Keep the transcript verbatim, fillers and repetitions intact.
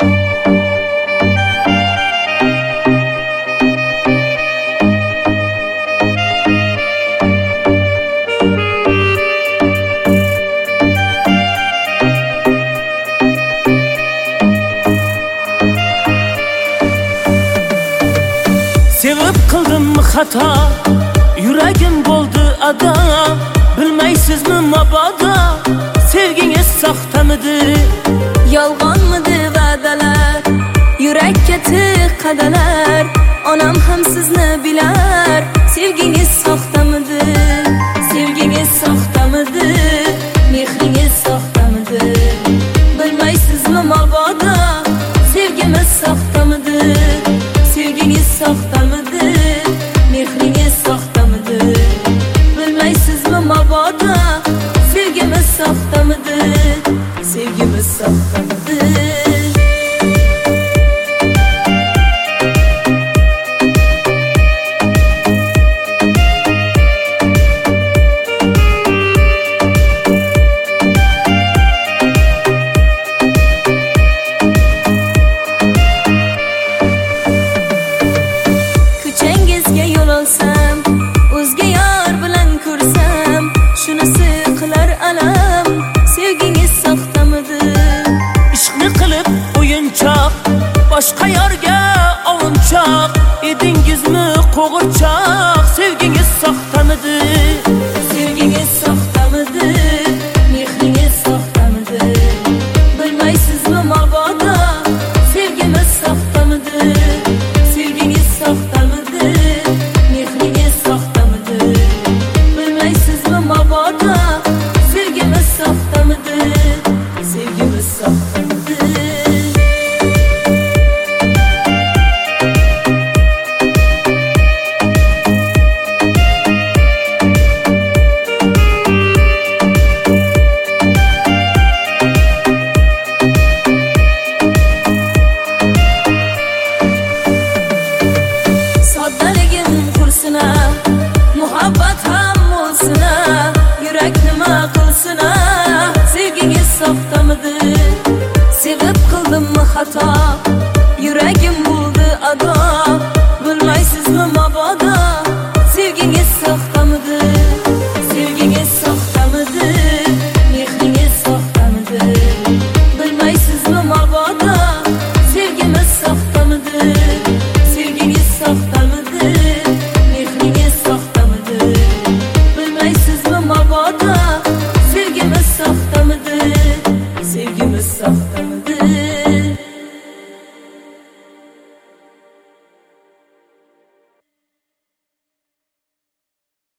Sevib qildimmi xato, yuragim bo'ldi adam. Bilmaysizmi mabodo, sevgingiz soxtamidi? Yolg'onmidi va'dalar, yurakka tiqadalar. Onam ham sizni bilar, sevgingiz soxtamidi? Sevgingiz soxtamidi? Mehringiz soxtamidi? Bilmaysizmi mabodo, sevgimiz soxtamidi? Sevgingiz soxtamidi? Mehringiz soxtamidi? Bilmaysizmi mabodo, sevgimiz soxtamidi? Sevgimiz soxtamidi? Ko'changizga yo'l olsam, o'zga yor bilan ko'rsam, shunisi qilar alam. Sevgingiz soxtamidi? Ishqni qilib o'yinchoq, boshqa yorga ovunchoq edingizmi qo'g'irchoq? Sevgingiz soxtamidi? Sevgingiz soxtamidi? Mehringiz soxtamidi? Bilmaysizmi mabodo, sevgimiz soxtamidi? Sevgingiz soxtamidi? Mehringiz soxtamidi? Bilmaysizmi mabodo, sevgimiz soxtamidi? Sevgimiz soxtamidi? Soddaligim qursina, muhabbat ham bo'lsina, yurak nima qilsina? Sevgingiz soxtamidi? Sevib qildimmi xato,